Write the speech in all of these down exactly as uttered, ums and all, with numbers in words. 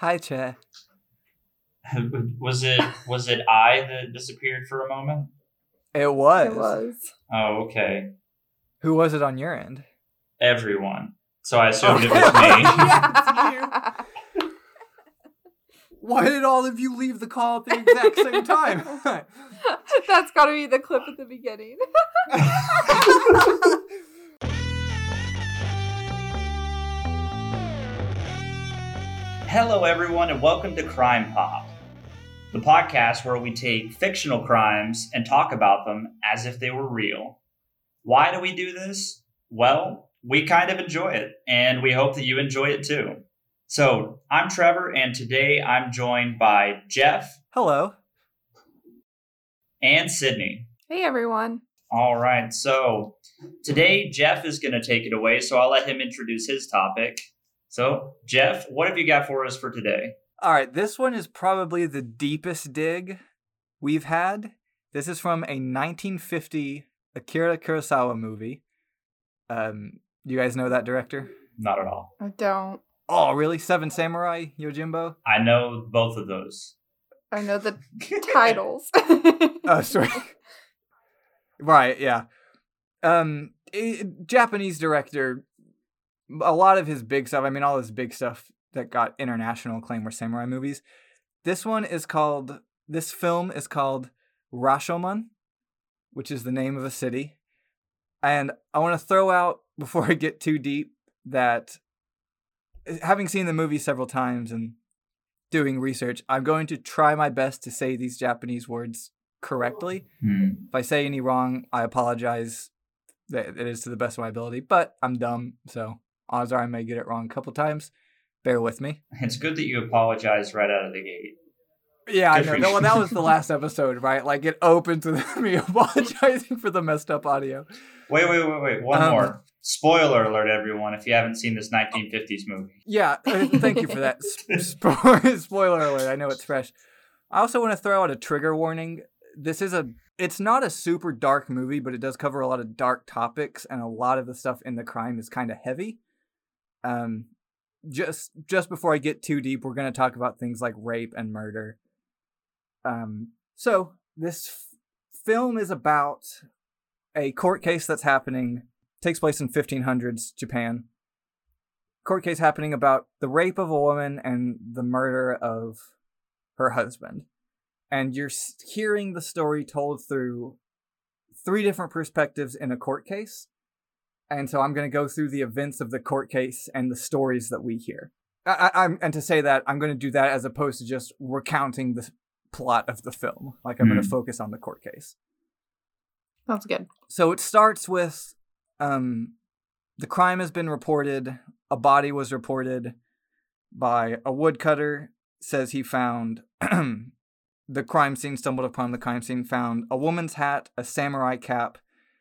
Hi, Che. was it was it I that disappeared for a moment? It was. It was. Oh, okay. Who was it on your end? Everyone. So I assumed Okay. it was me. Yeah, Why did all of you leave the call at the exact same time? That's got to be the clip at the beginning. Hello, everyone, and welcome to Crime Pop, the podcast where we take fictional crimes and talk about them as if they were real. Why do we do this? Well, we kind of enjoy it, and we hope that you enjoy it too. So, I'm Trevor, and today I'm joined by Jeff. Hello. And Sydney. Hey, everyone. All right, so today Jeff is going to take it away, so I'll let him introduce his topic. So, Jeff, what have you got for us for today? All right, this one is probably the deepest dig we've had. This is from a nineteen fifty Akira Kurosawa movie. Um, you guys know that director? Not at all. I don't. Oh, really? Seven Samurai, Yojimbo? I know both of those. I know the titles. Oh, sorry. Right, yeah. Um, eh, Japanese director. A lot of his big stuff, I mean, all his big stuff that got international acclaim were samurai movies. This one is called, this film is called Rashomon, which is the name of a city. And I want to throw out, before I get too deep, that having seen the movie several times and doing research, I'm going to try my best to say these Japanese words correctly. Hmm. If I say any wrong, I apologize. It is to the best of my ability, but I'm dumb, so odds are I may get it wrong a couple times. Bear with me. It's good that you apologize right out of the gate. Yeah, Good I for know. you. Well, that was the last episode, right? Like, it opens with me apologizing for the messed up audio. Wait, wait, wait, wait. One Um, more. Spoiler alert, everyone, if you haven't seen this nineteen fifties movie. Yeah, uh, thank you for that. Spo- Spoiler alert, I know it's fresh. I also want to throw out a trigger warning. This is a, it's not a super dark movie, but it does cover a lot of dark topics, and a lot of the stuff in the crime is kind of heavy. Um, just just before I get too deep, we're going to talk about things like rape and murder. Um, so this f- film is about a court case that's happening, takes place in fifteen hundreds Japan. Court case happening about the rape of a woman and the murder of her husband. And you're hearing the story told through three different perspectives in a court case. And so I'm going to go through the events of the court case and the stories that we hear. I, I, I'm, and to say that, I'm going to do that as opposed to just recounting the plot of the film. Like, I'm Hmm. going to focus on the court case. Sounds good. So it starts with um, the crime has been reported. A body was reported by a woodcutter. Says he found the crime scene, stumbled upon the crime scene, found a woman's hat, a samurai cap,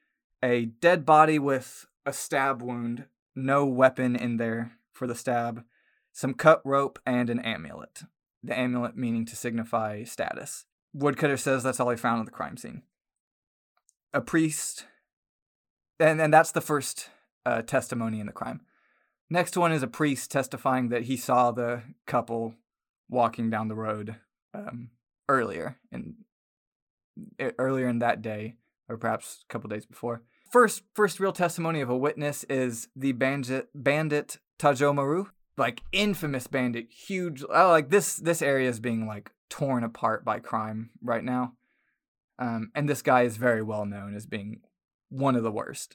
a dead body with a stab wound, no weapon in there for the stab, some cut rope, and an amulet. The amulet meaning to signify status. Woodcutter says that's all he found at the crime scene. A priest, and, and that's the first uh, testimony in the crime. Next one is a priest testifying that he saw the couple walking down the road um, earlier in earlier in that day, or perhaps a couple days before. First, first real testimony of a witness is the bandit, bandit Tajomaru, like infamous bandit, huge. Oh, like this, this area is being like torn apart by crime right now, um, and this guy is very well known as being one of the worst.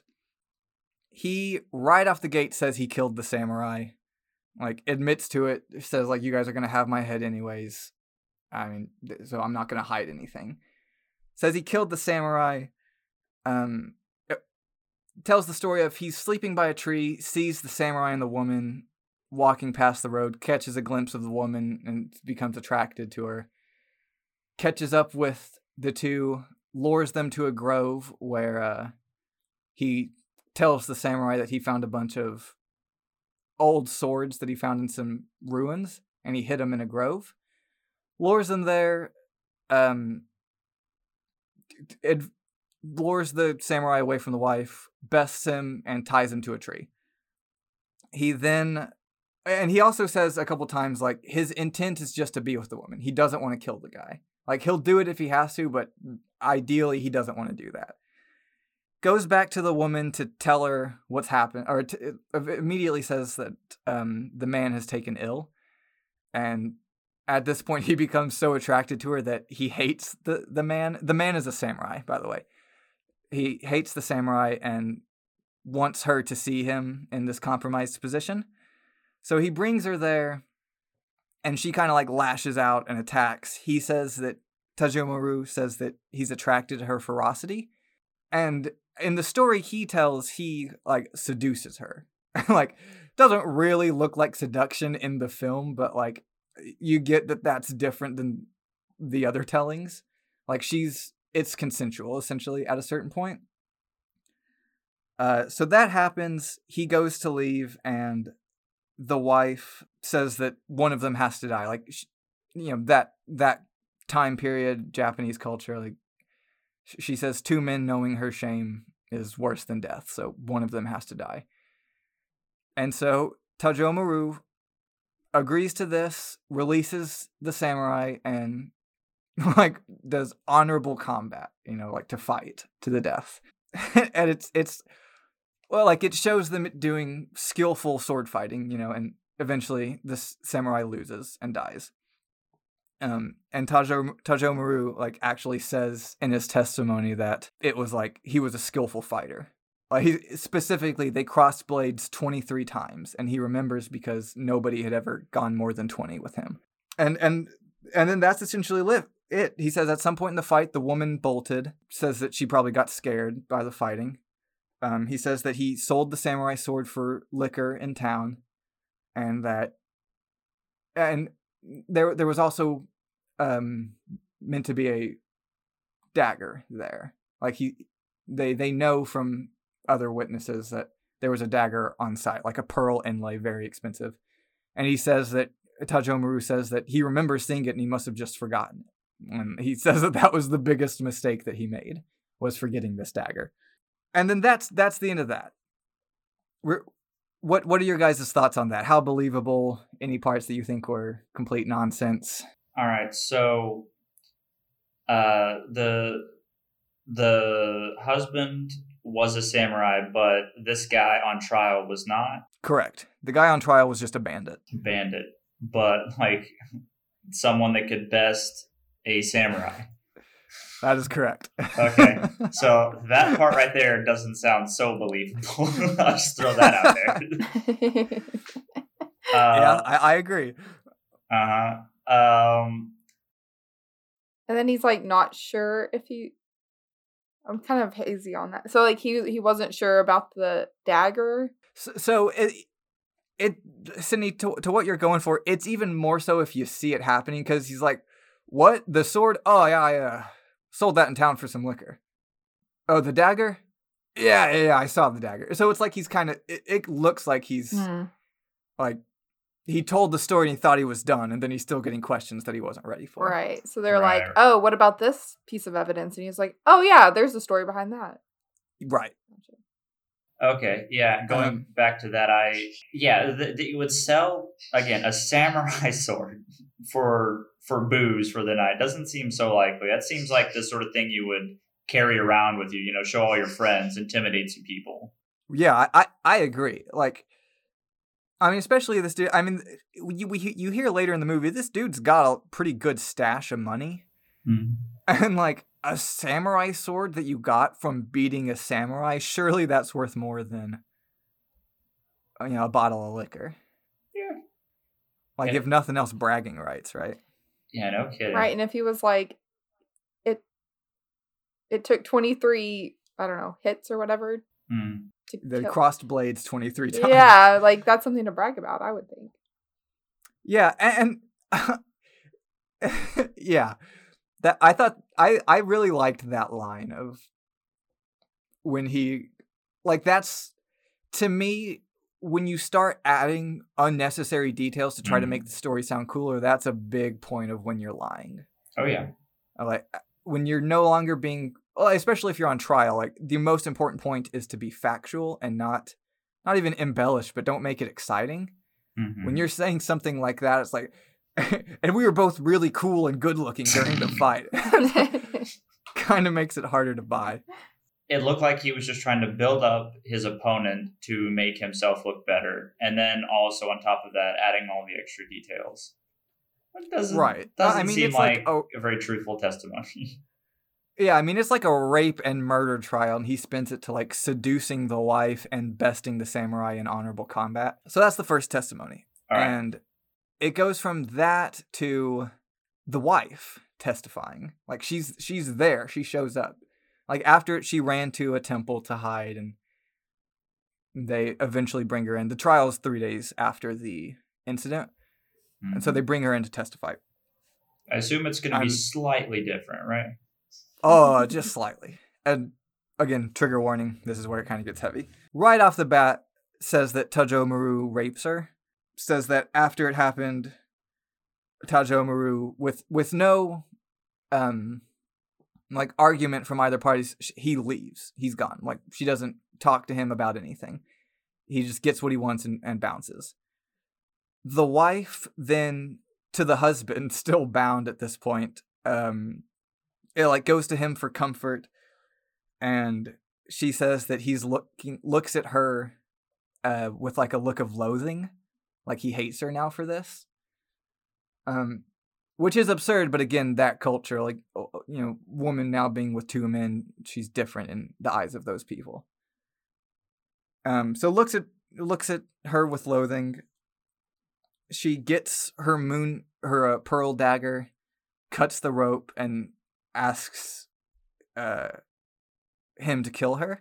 He right off the gate says he killed the samurai, like admits to it. Says like, you guys are gonna have my head anyways. I mean, so I'm not gonna hide anything. Says he killed the samurai. Um. Tells the story of he's sleeping by a tree, sees the samurai and the woman walking past the road, catches a glimpse of the woman and becomes attracted to her. Catches up with the two, lures them to a grove where uh, he tells the samurai that he found a bunch of old swords that he found in some ruins, and he hid them in a grove. Lures them there, um, it, lures the samurai away from the wife, bests him, and ties him to a tree. He then And he also says a couple times, like, his intent is just to be with the woman. He doesn't want to kill the guy. Like, he'll do it if he has to, but ideally he doesn't want to do that. Goes back to the woman to tell her what's happened, or to, immediately says that um, the man has taken ill. And at this point, he becomes so attracted to her that he hates the, the man. The man is a samurai, by the way. He hates the samurai and wants her to see him in this compromised position. So he brings her there, and she kind of like lashes out and attacks. He says that, Tajomaru says that he's attracted to her ferocity. And in the story he tells, he like seduces her. Like, doesn't really look like seduction in the film, but like, you get that that's different than the other tellings. Like, she's, it's consensual essentially at a certain point. Uh, so that happens. He goes to leave, and the wife says that one of them has to die. Like, she, you know, that that time period, Japanese culture, like, she says two men knowing her shame is worse than death, so one of them has to die. And so Tajomaru agrees to this, releases the samurai, and like does honorable combat, you know, like to fight to the death. And it's it's well, like it shows them doing skillful sword fighting, you know, and eventually this samurai loses and dies. Um, and Tajo Tajomaru like actually says in his testimony that it was like he was a skillful fighter. Like, he specifically, they crossed blades twenty-three times, and he remembers because nobody had ever gone more than twenty with him. And and and then that's essentially it. He says at some point in the fight, the woman bolted. Says that she probably got scared by the fighting. Um, he says that he sold the samurai sword for liquor in town, and that and there there was also um, meant to be a dagger there. Like he, they they know from other witnesses that there was a dagger on site, like a pearl inlay, very expensive. And he says that, Tajomaru says that he remembers seeing it and he must have just forgotten it. And he says that that was the biggest mistake that he made, was forgetting this dagger. And then that's that's the end of that. We're, what what are your guys' thoughts on that? How believable? Any parts that you think were complete nonsense? All right, so uh, the the husband was a samurai, but this guy on trial was not. Correct. The guy on trial was just a bandit. Bandit, but like someone that could best a samurai. That is correct. Okay, so that part right there doesn't sound so believable. I'll just throw that out there. uh, yeah, I, I agree. Uh huh. Um, and then he's like not sure if he. I'm kind of hazy on that. So like he he wasn't sure about the dagger. So, so it it Sydney, to to what you're going for, it's even more so if you see it happening, because he's like, "What? The sword? Oh yeah, I uh, sold that in town for some liquor. Oh, the dagger? Yeah, yeah, yeah, I saw the dagger." So it's like he's kind of. It, it looks like he's Mm. like he told the story and he thought he was done, and then he's still getting questions that he wasn't ready for. Right. So they're Right. like, "Oh, what about this piece of evidence?" And he's like, "Oh yeah, there's a story behind that." Right. okay, yeah. Going Um, back to that, I yeah, th- th- you would sell again a samurai sword for for booze for the night. Doesn't seem so likely. That seems like the sort of thing you would carry around with you. You know, show all your friends, intimidate some people. Yeah, I, I, I agree. Like, I mean, especially this dude. I mean, you we you hear later in the movie, this dude's got a pretty good stash of money, Mm. and like a samurai sword that you got from beating a samurai. Surely that's worth more than, you know, a bottle of liquor. Yeah. Like, Yeah. if nothing else, bragging rights, right? Yeah, no kidding. Right. And if he was like, it, it took twenty-three, I don't know, hits or whatever Mm. to They kill. crossed blades twenty-three times. Yeah, like that's something to brag about, I would think. Yeah, and, and yeah, that I thought I I really liked that line of when he, like, that's, to me, when you start adding unnecessary details to try to Mhm. make the story sound cooler, that's a big point of when you're lying. Oh yeah. I Like, when you're no longer being, well, especially if you're on trial, like, the most important point is to be factual and not not even embellish, but don't make it exciting. Mm-hmm. When you're saying something like that, it's like, and we were both really cool and good looking during the fight. Kind of makes it harder to buy. It looked like he was just trying to build up his opponent to make himself look better. And then also on top of that, adding all the extra details. It doesn't, right. doesn't I mean, seem it's like, like a, a very truthful testimony. Yeah, I mean, it's like a rape and murder trial, and he spends it to like seducing the wife and besting the samurai in honorable combat. So that's the first testimony. All right. And it goes from that to the wife testifying. Like she's she's there. She shows up. Like after she ran to a temple to hide, and they eventually bring her in. The trial is three days after the incident, mm-hmm. and so they bring her in to testify. I assume it's going to be slightly different, right? Oh, just slightly. And again, trigger warning. This is where it kind of gets heavy. Right off the bat, says that Tajomaru rapes her. Says that after it happened, Tajomaru, with with no um like argument from either party, he leaves. He's gone. Like she doesn't talk to him about anything. He just gets what he wants and, and bounces. The wife then, to the husband, still bound at this point, um it like goes to him for comfort, and she says that he's looking looks at her uh with like a look of loathing, like he hates her now for this. Um which is absurd, but again, that culture, like, you know, woman now being with two men, she's different in the eyes of those people. Um so looks at looks at her with loathing. She gets her moon her uh, pearl dagger, cuts the rope, and asks uh, him to kill her.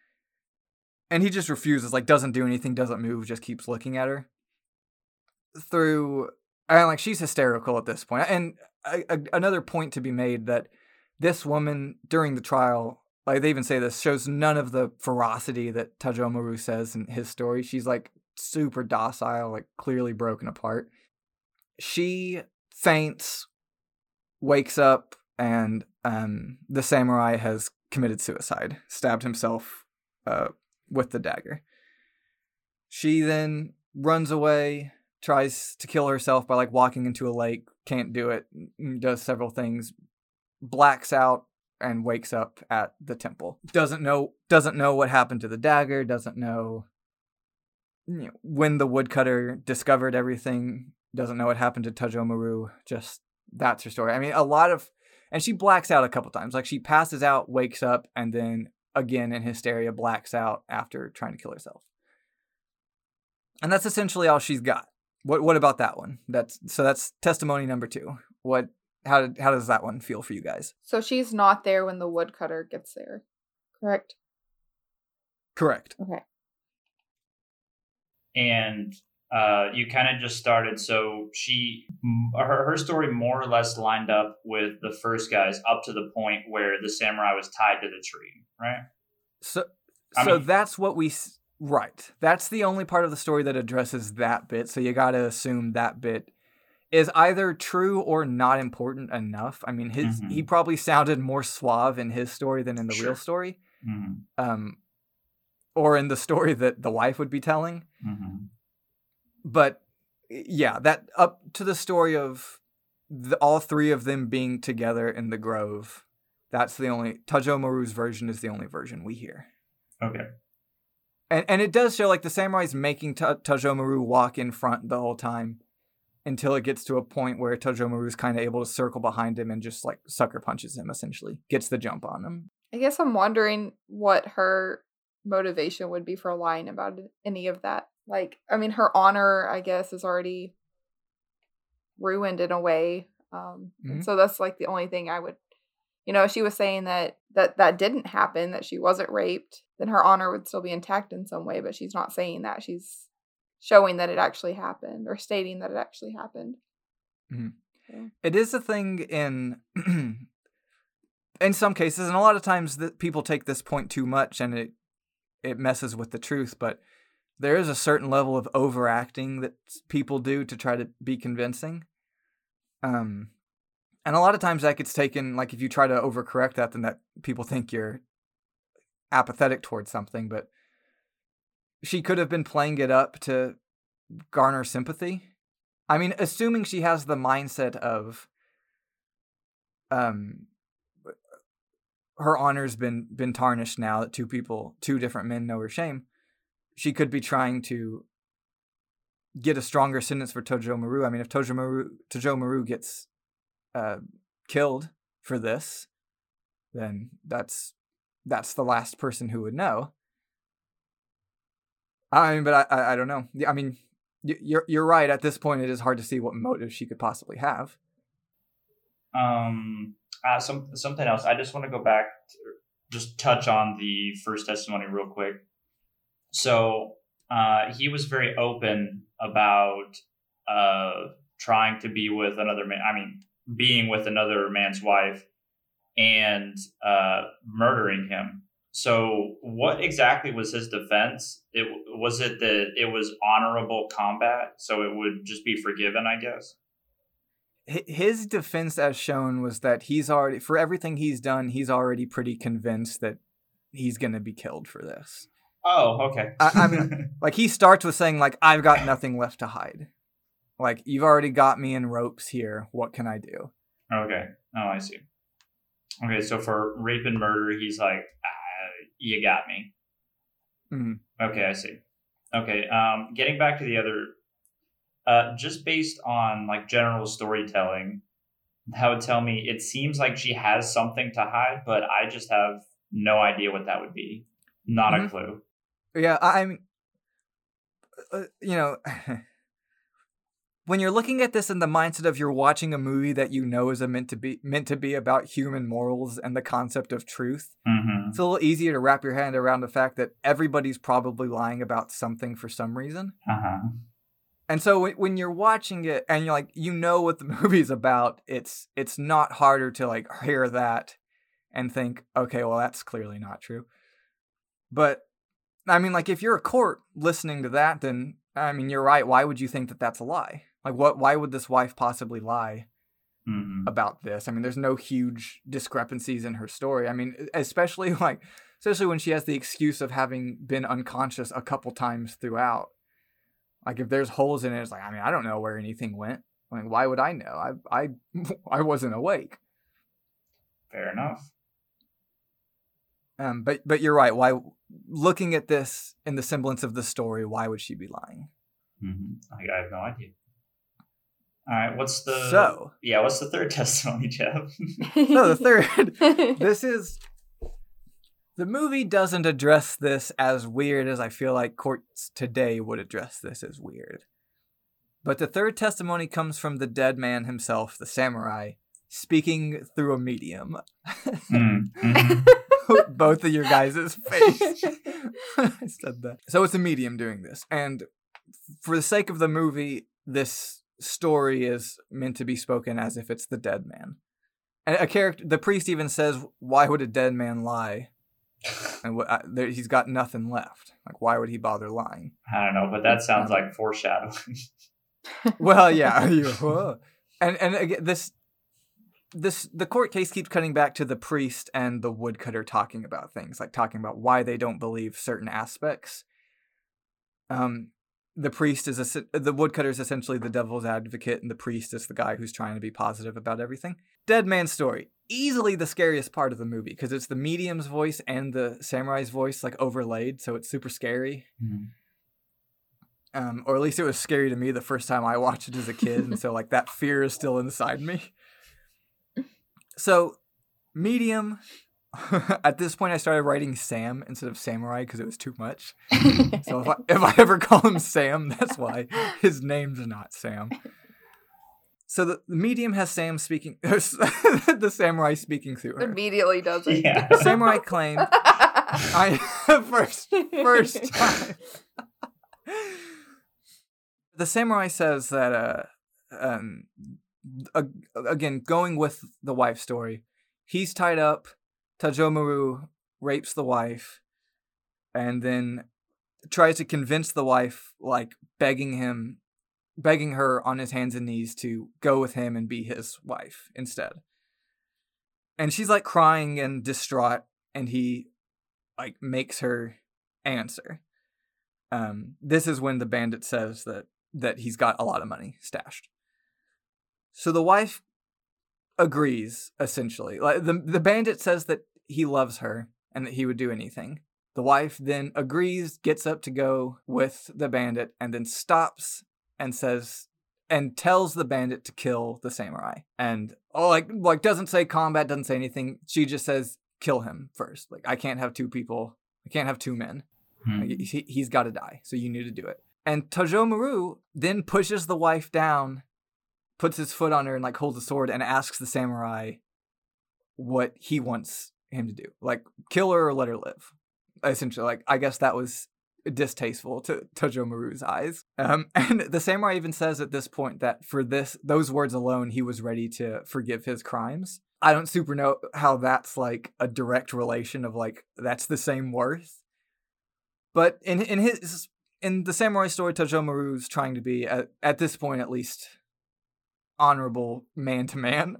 And he just refuses, like, doesn't do anything, doesn't move, just keeps looking at her. Through, and like, she's hysterical at this point. And a, a, another point to be made that this woman, during the trial, like, they even say this, shows none of the ferocity that Tajomaru says in his story. She's, like, super docile, like, clearly broken apart. She faints, wakes up, and um, the samurai has committed suicide, stabbed himself uh, with the dagger. She then runs away, tries to kill herself by like walking into a lake, can't do it, does several things, blacks out, and wakes up at the temple. Doesn't know doesn't know what happened to the dagger, doesn't know, you know, when the woodcutter discovered everything, doesn't know what happened to Tajomaru. Just that's her story. I mean, a lot of, and she blacks out a couple times. Like she passes out, wakes up, and then again in hysteria blacks out after trying to kill herself. And that's essentially all she's got. What what about that one? That's so that's testimony number two. What how did how does that one feel for you guys? So she's not there when the woodcutter gets there, correct? Correct. Okay. And uh, you kind of just started, so she, her, her story more or less lined up with the first guy's up to the point where the samurai was tied to the tree, right? So, I so mean, that's what we, right. That's the only part of the story that addresses that bit, so you gotta assume that bit is either true or not important enough. I mean, his mm-hmm. he probably sounded more suave in his story than in the sure. real story. Mm-hmm. Um, or in the story that the wife would be telling. Mm-hmm. But yeah, that up to the story of the, all three of them being together in the grove, that's the only, Tajomaru's version is the only version we hear. Okay. And and it does show like the samurai's making Ta- Tajomaru walk in front the whole time until it gets to a point where Tajomaru's kind of able to circle behind him and just like sucker punches him, essentially. Gets the jump on him. I guess I'm wondering what her motivation would be for lying about any of that. Like, I mean, her honor, I guess, is already ruined in a way. Um, mm-hmm. And so that's like the only thing I would, you know, if she was saying that, that that didn't happen, that she wasn't raped, then her honor would still be intact in some way, but she's not saying that. She's showing that it actually happened or stating that it actually happened. Mm-hmm. So. It is a thing in, in some cases, and a lot of times that people take this point too much and it, it messes with the truth, but there is a certain level of overacting that people do to try to be convincing. Um, and a lot of times that gets taken, like if you try to overcorrect that, then that people think you're apathetic towards something, but she could have been playing it up to garner sympathy. I mean, assuming she has the mindset of um her honor's been been tarnished now that two people, two different men know her shame, she could be trying to get a stronger sentence for Tojo Maru. I mean, if Tojo Maru Tojo Maru gets uh, killed for this, then that's that's the last person who would know. I mean, but I I, I don't know. I mean, you're you're right. At this point, it is hard to see what motive she could possibly have. Um. Uh, some something else. I just want to go back, to just touch on the first testimony real quick. So uh, he was very open about uh, trying to be with another man. I mean, being with another man's wife and uh, murdering him. So what exactly was his defense? It was it that it was honorable combat, so it would just be forgiven, I guess. His defense, as shown, was that he's already, for everything he's done, he's already pretty convinced that he's going to be killed for this. Oh, okay. I, I mean, like, he starts with saying, like, I've got nothing left to hide. Like, you've already got me in ropes here. What can I do? Okay. Oh, I see. Okay, so for rape and murder, he's like, ah, you got me. Mm-hmm. Okay, I see. Okay, um, getting back to the other... Uh, just based on like general storytelling, that would tell me it seems like she has something to hide, but I just have no idea what that would be. Not mm-hmm. a clue. Yeah, I mean, uh, you know, when you're looking at this in the mindset of you're watching a movie that you know is a meant to be meant to be about human morals and the concept of truth, mm-hmm. it's a little easier to wrap your hand around the fact that everybody's probably lying about something for some reason. Uh-huh. And so when you're watching it and you're like, you know what the movie's about, it's it's not harder to like hear that and think, okay, well, that's clearly not true. But I mean, like, if you're a court listening to that, then I mean, you're right. Why would you think that that's a lie? Like, what? Why would this wife possibly lie mm-hmm. about this? I mean, there's no huge discrepancies in her story. I mean, especially like, especially when she has the excuse of having been unconscious a couple times throughout. Like, if there's holes in it, it's like, I mean, I don't know where anything went. I mean, why would I know? I I I wasn't awake. Fair enough. Um, but but you're right. Why, looking at this in the semblance of the story, why would she be lying? Mm-hmm. I, I have no idea. All right, what's the so? Yeah, what's the third testimony, Jeff? So the third. This is. The movie doesn't address this as weird as I feel like courts today would address this as weird. But the third testimony comes from the dead man himself, the samurai, speaking through a medium. Mm-hmm. Both of your guys' face. I said that. So it's a medium doing this. And for the sake of the movie, this story is meant to be spoken as if it's the dead man. And a character, the priest even says, why would a dead man lie? And what, uh, there, he's got nothing left. Like, why would he bother lying? I don't know, but that sounds um, like foreshadowing. Well, yeah. and and again, this this the court case keeps cutting back to the priest and the woodcutter talking about things, like talking about why they don't believe certain aspects. Um, the priest is a, the woodcutter is essentially the devil's advocate, and the priest is the guy who's trying to be positive about everything. Dead man's story. Easily the scariest part of the movie because it's the medium's voice and the samurai's voice like overlaid, so it's super scary. Mm-hmm. Um, or at least it was scary to me the first time I watched it as a kid, and so like that fear is still inside me. So, medium. At this point, I started writing Sam instead of samurai because it was too much. So if I, if I ever call him Sam, that's why his name's not Sam. So the, the medium has Sam speaking, the samurai speaking through her. Immediately does it. Yeah. The samurai claimed, I first first time. The samurai says that, uh, um, uh, again, going with the wife story, he's tied up. Tojo Maru rapes the wife, and then tries to convince the wife, like begging him. begging her on his hands and knees to go with him and be his wife instead. And she's like crying and distraught, and he like makes her answer. Um, this is when the bandit says that that he's got a lot of money stashed. So the wife agrees, essentially. Like the the bandit says that he loves her and that he would do anything. The wife then agrees, gets up to go with the bandit, and then stops and says and tells the bandit to kill the samurai. And oh, like like doesn't say combat, doesn't say anything. She just says kill him first. Like, I can't have two people. I can't have two men. Hmm. Like, he, he's got to die. So you need to do it. And Tajomaru then pushes the wife down, puts his foot on her and like holds a sword and asks the samurai what he wants him to do. Like, kill her or let her live. Essentially, like, I guess that was distasteful to Tajomaru's eyes. Um, and the samurai even says at this point that for this, those words alone, he was ready to forgive his crimes. I don't super know how that's like a direct relation of like, that's the same worth. But in in his, in the samurai story, Tajomaru's trying to be, at, at this point at least, honorable man to man.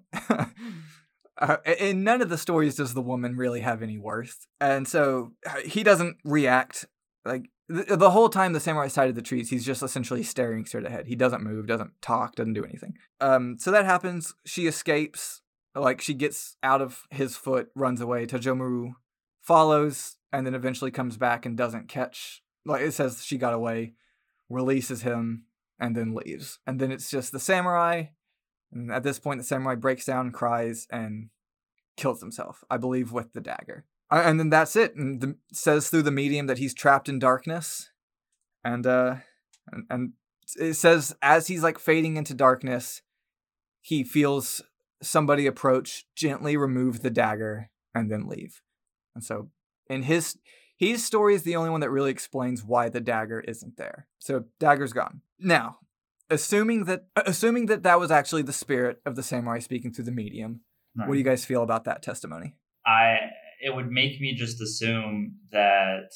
Uh, in none of the stories does the woman really have any worth. And so he doesn't react. Like, the, the whole time the samurai side of the trees, he's just essentially staring straight ahead. He doesn't move, doesn't talk, doesn't do anything. Um, so that happens. She escapes. Like, she gets out of his foot, runs away. Tajomaru follows, and then eventually comes back and doesn't catch. Like, it says she got away, releases him, and then leaves. And then it's just the samurai. And at this point, the samurai breaks down, cries, and kills himself, I believe, with the dagger. And then that's it. And the, says through the medium that he's trapped in darkness. And, uh, and, and it says as he's, like, fading into darkness, he feels somebody approach, gently remove the dagger, and then leave. And so, in his... his story is the only one that really explains why the dagger isn't there. So, dagger's gone. Now... Assuming that assuming that that was actually the spirit of the samurai speaking through the medium, right. What do you guys feel about that testimony? I it would make me just assume that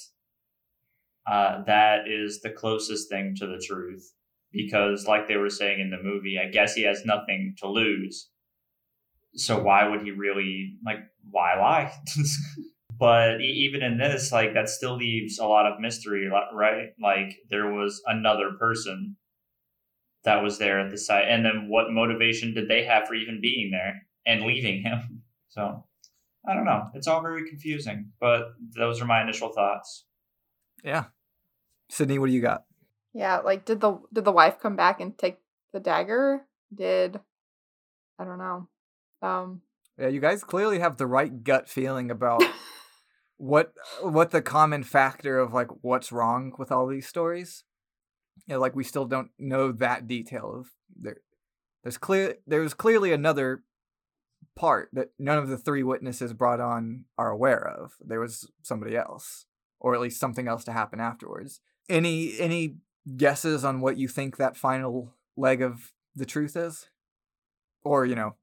uh, that is the closest thing to the truth, because, like they were saying in the movie, I guess he has nothing to lose. So why would he really like? Why lie? But even in this, like that still leaves a lot of mystery, right? Like there was another person that was there at the site, and then what motivation did they have for even being there and leaving him? So I don't know, it's all very confusing, but those are my initial thoughts. Yeah. Sydney, what do you got? Yeah, like did the did the wife come back and take the dagger? Did I don't know. Um Yeah, you guys clearly have the right gut feeling about what what the common factor of like what's wrong with all these stories. You know, like we still don't know that detail of there. There's clear. There's clearly another part that none of the three witnesses brought on are aware of. There was somebody else, or at least something else to happen afterwards. Any any guesses on what you think that final leg of the truth is, or you know,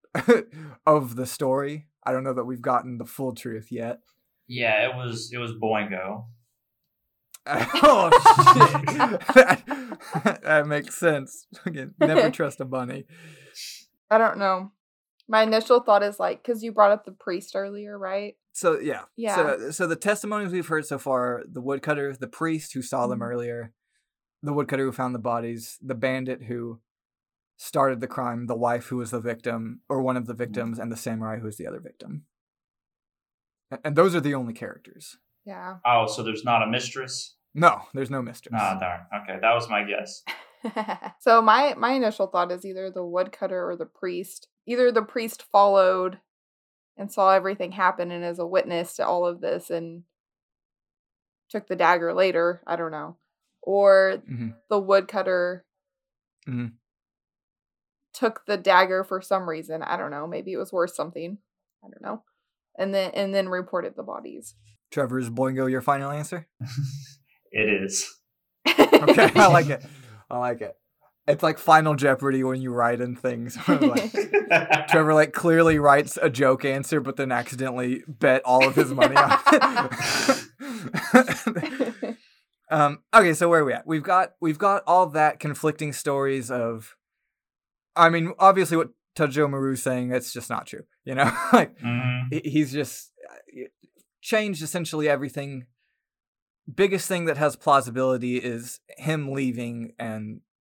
of the story? I don't know that we've gotten the full truth yet. Yeah, it was it was Boingo. Oh shit! that, that makes sense. Again, never trust a bunny. I don't know. My initial thought is like, because you brought up the priest earlier, right? So yeah, yeah. So, so the testimonies we've heard so far: the woodcutter, the priest who saw them mm-hmm. earlier, the woodcutter who found the bodies, the bandit who started the crime, the wife who was the victim or one of the victims, mm-hmm. and the samurai who was the other victim. And those are the only characters. Yeah. Oh, so there's not a mistress? No, there's no mistress. Oh, darn. Okay, that was my guess. So my, my initial thought is either the woodcutter or the priest. Either the priest followed and saw everything happen and is a witness to all of this and took the dagger later. I don't know. Or mm-hmm. the woodcutter mm-hmm. took the dagger for some reason. I don't know. Maybe it was worth something. I don't know. And then and then reported the bodies. Trevor, is Boingo your final answer? It is. Okay, I like it. I like it. It's like Final Jeopardy when you write in things. Like, Trevor like clearly writes a joke answer, but then accidentally bet all of his money on it. um, okay, so where are we at? We've got we've got all that conflicting stories of. I mean, obviously, what Tajomaru's saying, that's just not true. You know, like mm-hmm. he's just changed essentially everything. Biggest thing that has plausibility is him leaving and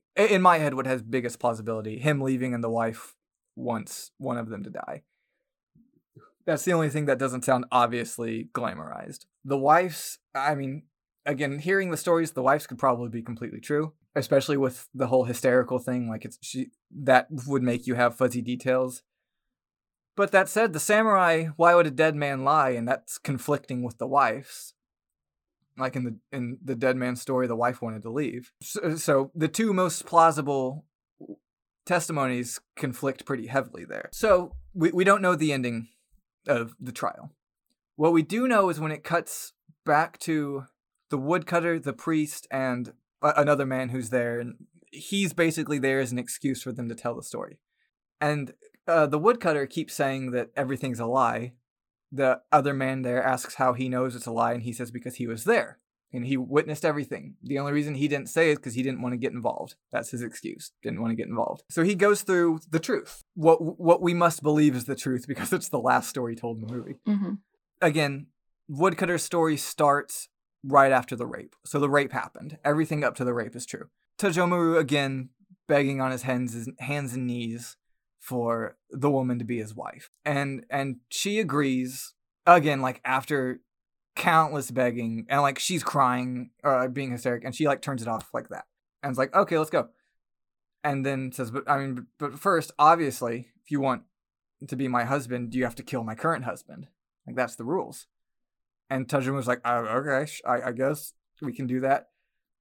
in my head, what has biggest plausibility, him leaving and the wife wants one of them to die. That's the only thing that doesn't sound obviously glamorized. The wife's, I mean, again, hearing the stories, the wife's could probably be completely true, especially with the whole hysterical thing. Like, it's she that would make you have fuzzy details. But that said, the samurai, why would a dead man lie? And that's conflicting with the wife's. Like in the in the dead man story, the wife wanted to leave. So, so the two most plausible testimonies conflict pretty heavily there. So we, we don't know the ending of the trial. What we do know is when it cuts back to the woodcutter, the priest, and a- another man who's there, and he's basically there as an excuse for them to tell the story. And uh, the woodcutter keeps saying that everything's a lie. The other man there asks how he knows it's a lie, and he says because he was there and he witnessed everything. The only reason he didn't say it is because he didn't want to get involved. That's his excuse. Didn't want to get involved. So he goes through the truth. What what we must believe is the truth because it's the last story told in the movie. Mm-hmm. Again, Woodcutter's story starts right after the rape. So the rape happened. Everything up to the rape is true. Tajomaru, again, begging on his hands, hands and knees for the woman to be his wife. And and she agrees, again, like after countless begging, and like she's crying, or being hysteric, and she like turns it off like that. And it's like, okay, let's go. And then says, but I mean, but first, obviously, if you want to be my husband, you have to kill my current husband. Like, that's the rules. And Tajomaru was like, oh, okay, I, I guess we can do that.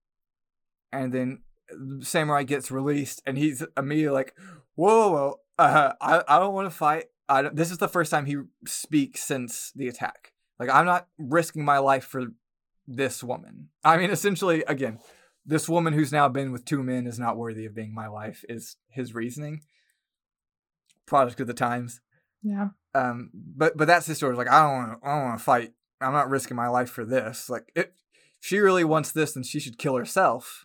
And then Samurai gets released, and he's immediately like, whoa, whoa, uh, I, I don't want to fight. I don't, this is the first time he speaks since the attack. Like, I'm not risking my life for this woman. I mean, essentially, again, this woman who's now been with two men is not worthy of being my wife, is his reasoning. Product of the times. Yeah. Um, but but that's his story. Like, I don't want to. I don't want to fight. I'm not risking my life for this. Like, if she really wants this, then she should kill herself.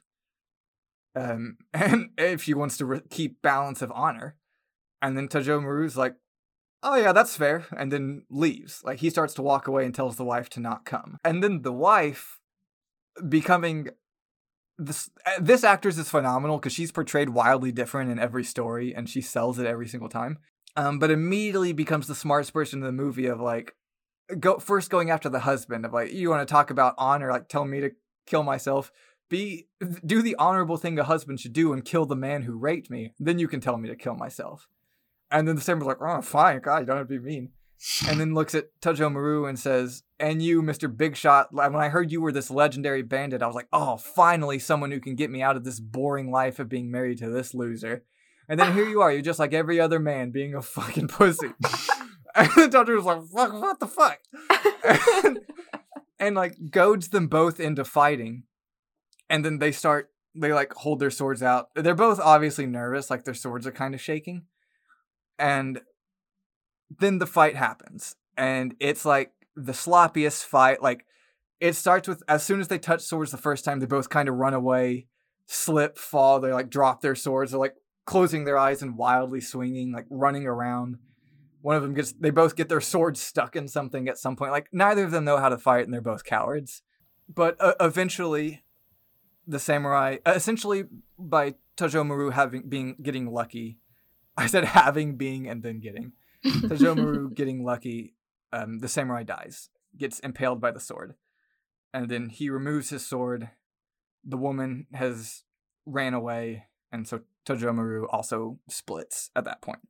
Um, and if she wants to re- keep balance of honor, and then Tajomaru's like, oh yeah, that's fair, and then leaves. Like, he starts to walk away and tells the wife to not come. And then the wife becoming this this actress is phenomenal because she's portrayed wildly different in every story, and she sells it every single time. Um, but immediately becomes the smartest person in the movie of like, go first going after the husband of like, you want to talk about honor, like tell me to kill myself. Be do the honorable thing a husband should do and kill the man who raped me. Then you can tell me to kill myself. And then the Samuel's like, oh, fine, God, you don't have to be mean. And then looks at Tajomaru and says, and you, Mister Big Shot, when I heard you were this legendary bandit, I was like, oh, finally someone who can get me out of this boring life of being married to this loser. And then here you are, you're just like every other man being a fucking pussy. And then Tajomaru's like, fuck, what the fuck? and, and like goads them both into fighting. And then they start, they like hold their swords out. They're both obviously nervous, like their swords are kind of shaking. And then the fight happens. And it's like the sloppiest fight. Like, it starts with, as soon as they touch swords the first time, they both kind of run away, slip, fall. They like drop their swords. They're like closing their eyes and wildly swinging, like running around. One of them gets, they both get their swords stuck in something at some point. Like, neither of them know how to fight, and they're both cowards. But uh, eventually, the samurai, uh, essentially by Tajomaru having, being, getting lucky, I said having, being, and then getting. Tajomaru getting lucky, um, the samurai dies, gets impaled by the sword. And then he removes his sword. The woman has ran away, and so Tajomaru also splits at that point.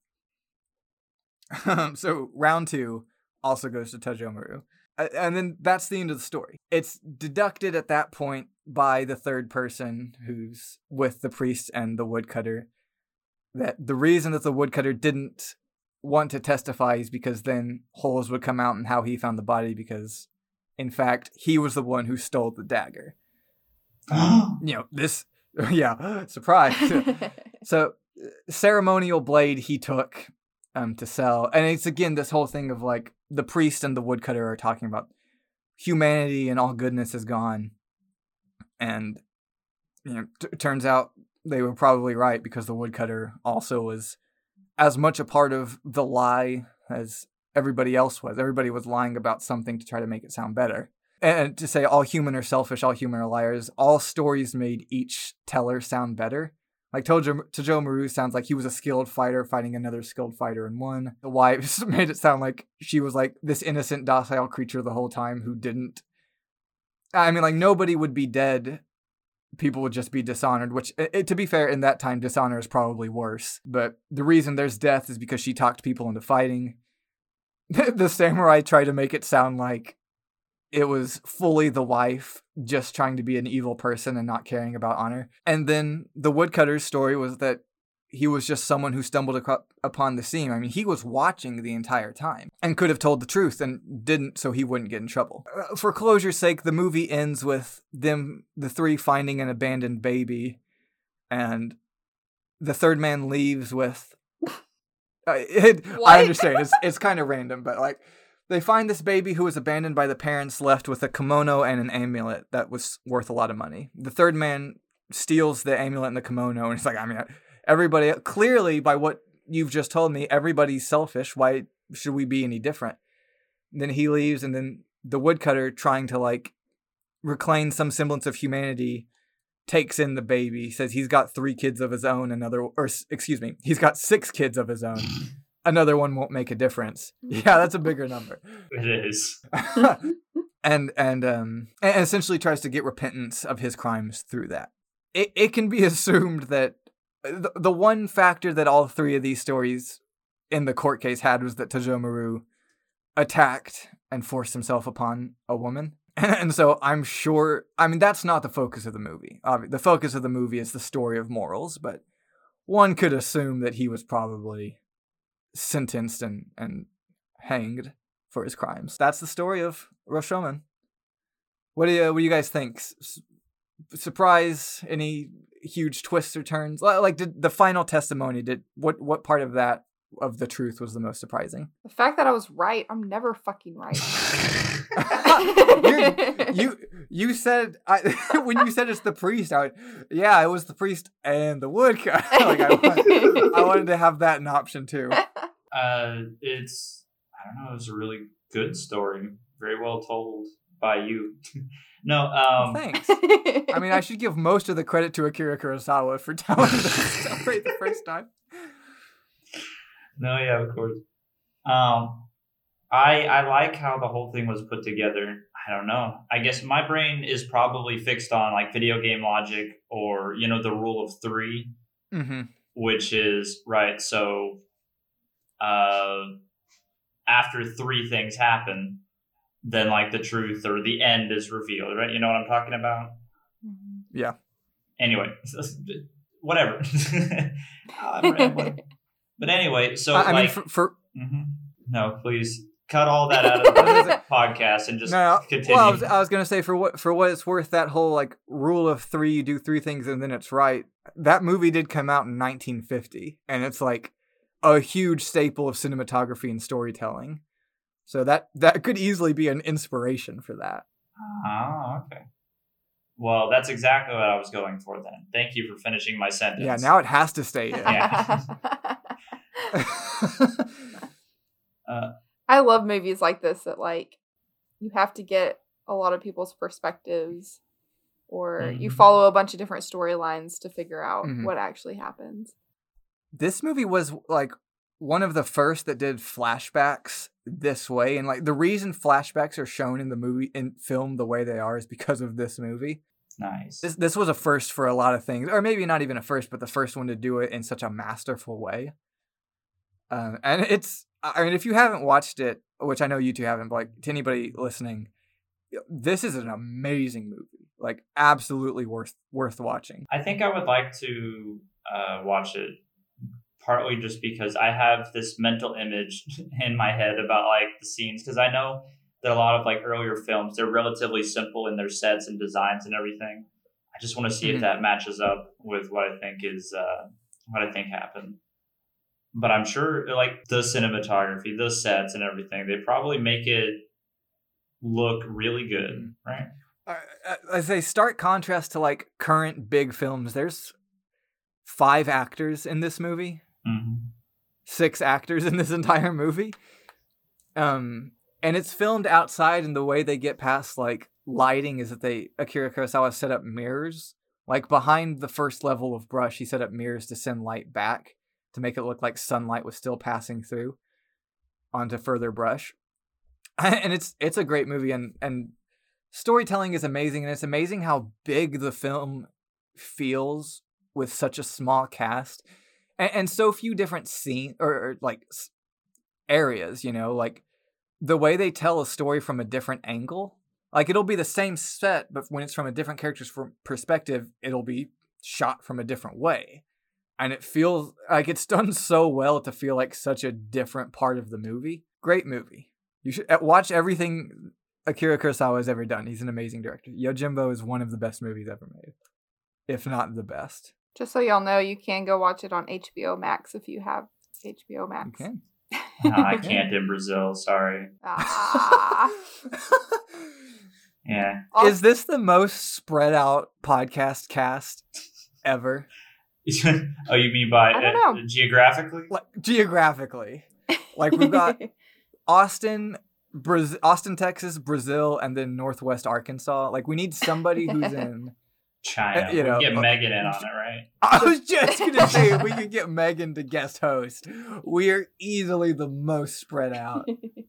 Um, so round two also goes to Tajomaru. Uh, and then that's the end of the story. It's deducted at that point by the third person who's with the priest and the woodcutter that the reason that the woodcutter didn't want to testify is because then holes would come out in how he found the body, because in fact he was the one who stole the dagger. You know, this, yeah, surprise. So ceremonial blade he took um to sell, and it's again this whole thing of like the priest and the woodcutter are talking about humanity and all goodness is gone, and you know, t- turns out they were probably right, because the woodcutter also was as much a part of the lie as everybody else was. Everybody was lying about something to try to make it sound better. And to say all human are selfish, all human are liars, all stories made each teller sound better. Like Tojo, Tojo Maru sounds like he was a skilled fighter fighting another skilled fighter in one. The wives made it sound like she was like this innocent, docile creature the whole time who didn't. I mean, like nobody would be dead. People would just be dishonored, which, it, to be fair, in that time, dishonor is probably worse. But the reason there's death is because she talked people into fighting. The samurai try to make it sound like it was fully the wife just trying to be an evil person and not caring about honor. And then the woodcutter's story was that he was just someone who stumbled ac- upon the scene. I mean, he was watching the entire time and could have told the truth and didn't, so he wouldn't get in trouble. Uh, for closure's sake, the movie ends with them, the three, finding an abandoned baby, and the third man leaves with... Uh, it, I understand, it's, it's kind of random, but like, they find this baby who was abandoned by the parents, left with a kimono and an amulet that was worth a lot of money. The third man steals the amulet and the kimono, and it's like, I mean... Everybody, clearly, by what you've just told me, everybody's selfish. Why should we be any different? And then he leaves, and then the woodcutter, trying to, like, reclaim some semblance of humanity, takes in the baby, says he's got three kids of his own, another, or, excuse me, he's got six kids of his own. Another one won't make a difference. Yeah, that's a bigger number. It is. and, and, um, and essentially tries to get repentance of his crimes through that. It, it can be assumed that The, the one factor that all three of these stories in the court case had was that Tojo Maru attacked and forced himself upon a woman. And so I'm sure, I mean, that's not the focus of the movie. The focus of the movie is the story of morals, but one could assume that he was probably sentenced and, and hanged for his crimes. That's the story of Rashomon. What do you, what do you guys think? S- surprise? Any huge twists or turns? Like, did the final testimony, did what what part of that of the truth was the most surprising? The fact that I was right. I'm never fucking right. you you said I, when you said it's the priest, I yeah, it was the priest and the woodcutter. Like I, wanted, I wanted to have that an option too. Uh, it's I don't know. It was a really good story, very well told by you. No, um... Well, thanks. I mean, I should give most of the credit to Akira Kurosawa for telling the story the first time. No, yeah, of course. Um, I I like how the whole thing was put together. I don't know. I guess my brain is probably fixed on, like, video game logic or, you know, the rule of three, mm-hmm. which is, right, so uh, after three things happen, then like the truth or the end is revealed, right? You know what I'm talking about? Yeah. Anyway, whatever. But anyway, so I like, mean, for, for... Mm-hmm. No, please cut all that out of the podcast and just no, continue. Well, I was, I was gonna say for what for what it's worth, that whole like rule of three, you do three things and then it's right. That movie did come out in nineteen fifty, and it's like a huge staple of cinematography and storytelling. So that, that could easily be an inspiration for that. Oh, okay. Well, that's exactly what I was going for then. Thank you for finishing my sentence. Yeah, now it has to stay in. Yeah. uh, I love movies like this that, like, you have to get a lot of people's perspectives, or mm-hmm. you follow a bunch of different storylines to figure out mm-hmm. what actually happens. This movie was, like, one of the first that did flashbacks this way, and like the reason flashbacks are shown in the movie in film the way they are is because of this movie. Nice. This this was a first for a lot of things, or maybe not even a first, but the first one to do it in such a masterful way. Um, and it's, I mean, if you haven't watched it, which I know you two haven't, but like to anybody listening, this is an amazing movie. Like absolutely worth worth watching. I think I would like to uh, watch it. Partly just because I have this mental image in my head about like the scenes, because I know that a lot of like earlier films, they're relatively simple in their sets and designs and everything. I just want to see mm-hmm. if that matches up with what I think is uh, what I think happened. But I'm sure like the cinematography, the sets and everything, they probably make it look really good, right? Uh, as a stark contrast to like current big films, there's five actors in this movie. Mm-hmm. Six actors in this entire movie. Um, and it's filmed outside, and the way they get past like lighting is that they Akira Kurosawa set up mirrors Like behind the first level of brush, he set up mirrors to send light back to make it look like sunlight was still passing through onto further brush. And it's it's a great movie, and, and storytelling is amazing, and it's amazing how big the film feels with such a small cast and, and so few different scenes or, or like areas, you know, like the way they tell a story from a different angle. Like it'll be the same set, but when it's from a different character's perspective, it'll be shot from a different way. And it feels like it's done so well to feel like such a different part of the movie. Great movie. You should watch everything Akira Kurosawa has ever done. He's an amazing director. Yojimbo is one of the best movies ever made, if not the best. Just so y'all know, you can go watch it on H B O Max if you have H B O Max. You can. No, I can't in Brazil. Sorry. Ah. Yeah. Is this the most spread out podcast cast ever? Oh, you mean by I don't uh, know. geographically? Like geographically, like we've got Austin, Brazil, Austin, Texas, Brazil, and then Northwest Arkansas. Like we need somebody who's in China. You we know, get uh, Megan in on it, right? I was just gonna say if we could get Megan to guest host. We are easily the most spread out.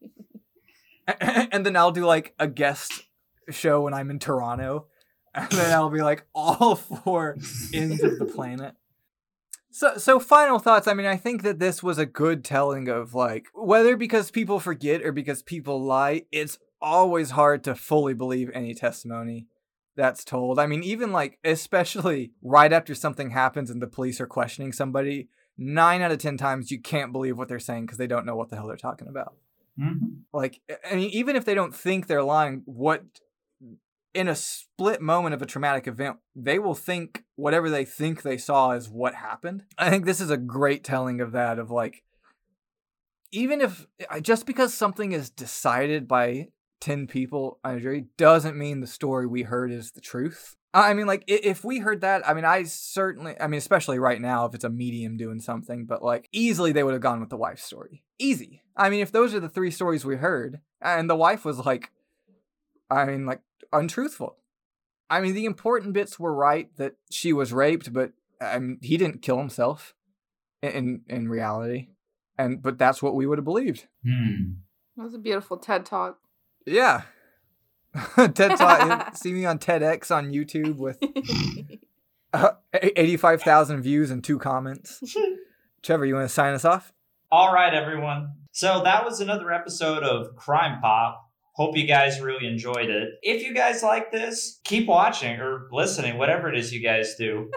And then I'll do like a guest show when I'm in Toronto, and then I'll be like all four ends of the planet. So, so final thoughts. I mean, I think that this was a good telling of like, whether because people forget or because people lie, it's always hard to fully believe any testimony that's told. I mean, even like, especially right after something happens and the police are questioning somebody, nine out of ten times you can't believe what they're saying because they don't know what the hell they're talking about. Mm-hmm. Like, I mean, even if they don't think they're lying, what in a split moment of a traumatic event, they will think whatever they think they saw is what happened. I think this is a great telling of that, of like, even if, just because something is decided by ten people on a jury doesn't mean the story we heard is the truth. I mean, like, if we heard that, I mean, I certainly, I mean, especially right now, if it's a medium doing something, but like, easily they would have gone with the wife's story. Easy. I mean, if those are the three stories we heard, and the wife was like, I mean, like, untruthful. I mean, the important bits were right, that she was raped, but I mean, he didn't kill himself in in reality. And but that's what we would have believed. Hmm. That was a beautiful TED Talk. Yeah. TED Talk. See me on TEDx on YouTube with uh, eighty-five thousand views and two comments. Trevor, you want to sign us off? All right, everyone. So that was another episode of Crime Pop. Hope you guys really enjoyed it. If you guys like this, keep watching or listening, whatever it is you guys do.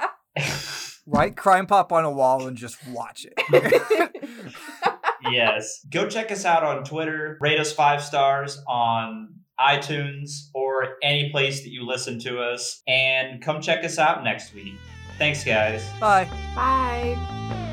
Write Crime Pop on a wall and just watch it. Yes. Go check us out on Twitter. Rate us five stars on iTunes or any place that you listen to us. And come check us out next week. Thanks, guys. Bye. Bye.